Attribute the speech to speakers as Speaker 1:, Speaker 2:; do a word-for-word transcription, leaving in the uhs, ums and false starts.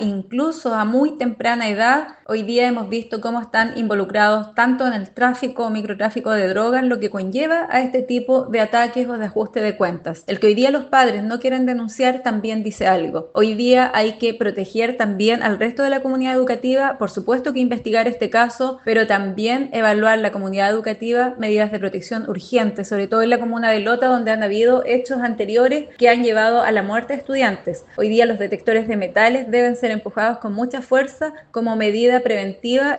Speaker 1: incluso a muy temprana edad. Hoy día hemos visto cómo están involucrados tanto en el tráfico o microtráfico de drogas, lo que conlleva a este tipo de ataques o de ajuste de cuentas. El que hoy día los padres no quieren denunciar también dice algo. Hoy día hay que proteger también al resto de la comunidad educativa, por supuesto que investigar este caso, pero también evaluar la comunidad educativa medidas de protección urgentes, sobre todo en la comuna de Lota, donde han habido hechos anteriores que han llevado a la muerte de estudiantes. Hoy día los detectores de metales deben ser empujados con mucha fuerza como medida preventiva